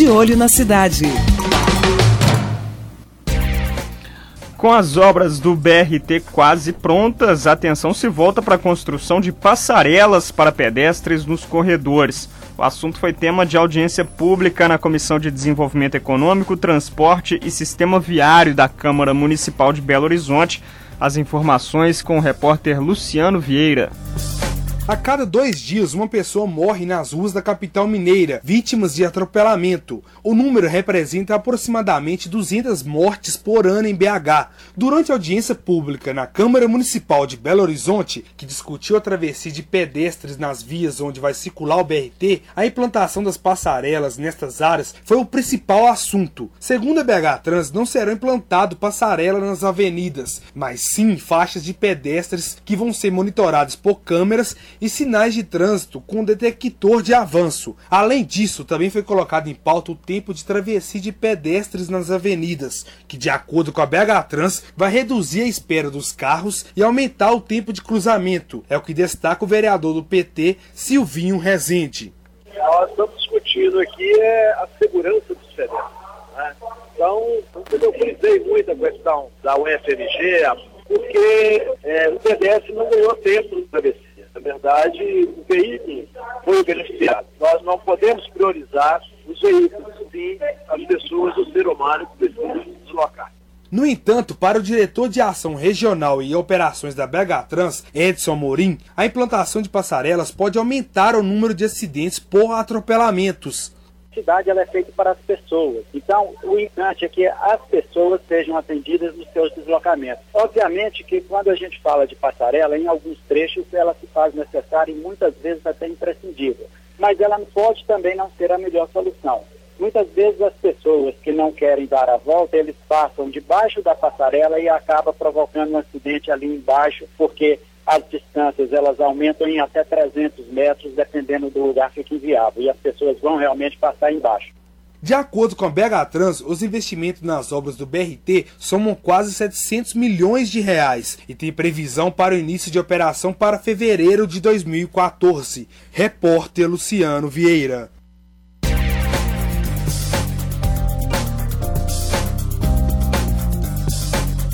De Olho na Cidade. Com as obras do BRT quase prontas, a atenção se volta para a construção de passarelas para pedestres nos corredores. O assunto foi tema de audiência pública na Comissão de Desenvolvimento Econômico, Transporte e Sistema Viário da Câmara Municipal de Belo Horizonte. As informações com o repórter Luciano Vieira. A cada 2 dias, uma pessoa morre nas ruas da capital mineira, vítimas de atropelamento. O número representa aproximadamente 200 mortes por ano em BH. Durante a audiência pública na Câmara Municipal de Belo Horizonte, que discutiu a travessia de pedestres nas vias onde vai circular o BRT, a implantação das passarelas nestas áreas foi o principal assunto. Segundo a BH Trans, não serão implantadas passarelas nas avenidas, mas sim faixas de pedestres que vão ser monitoradas por câmeras e sinais de trânsito com detector de avanço. Além disso, também foi colocado em pauta o tempo de travessia de pedestres nas avenidas, que de acordo com a BH Trans, vai reduzir a espera dos carros e aumentar o tempo de cruzamento. É o que destaca o vereador do PT, Silvinho Rezende. Nós estamos discutindo aqui a segurança dos pedestres, né? Então, eu frisei muito a questão da UFMG, porque o pedestre não ganhou tempo de travessia. Na verdade, o veículo foi beneficiado. Nós não podemos priorizar os veículos, sim as pessoas, o ser humano que precisa se deslocar. No entanto, para o diretor de ação regional e operações da BH Trans, Edson Amorim, a implantação de passarelas pode aumentar o número de acidentes por atropelamentos. A cidade ela é feita para as pessoas, então o importante é que as pessoas sejam atendidas nos seus deslocamentos. Obviamente que quando a gente fala de passarela, em alguns trechos ela se faz necessária e muitas vezes até imprescindível, mas ela pode também não ser a melhor solução. Muitas vezes as pessoas que não querem dar a volta, eles passam debaixo da passarela e acaba provocando um acidente ali embaixo, porque as distâncias elas aumentam em até 300 metros, dependendo do lugar que fica inviável, e as pessoas vão realmente passar embaixo. De acordo com a BH Trans, os investimentos nas obras do BRT somam quase 700 milhões de reais e tem previsão para o início de operação para fevereiro de 2014. Repórter Luciano Vieira.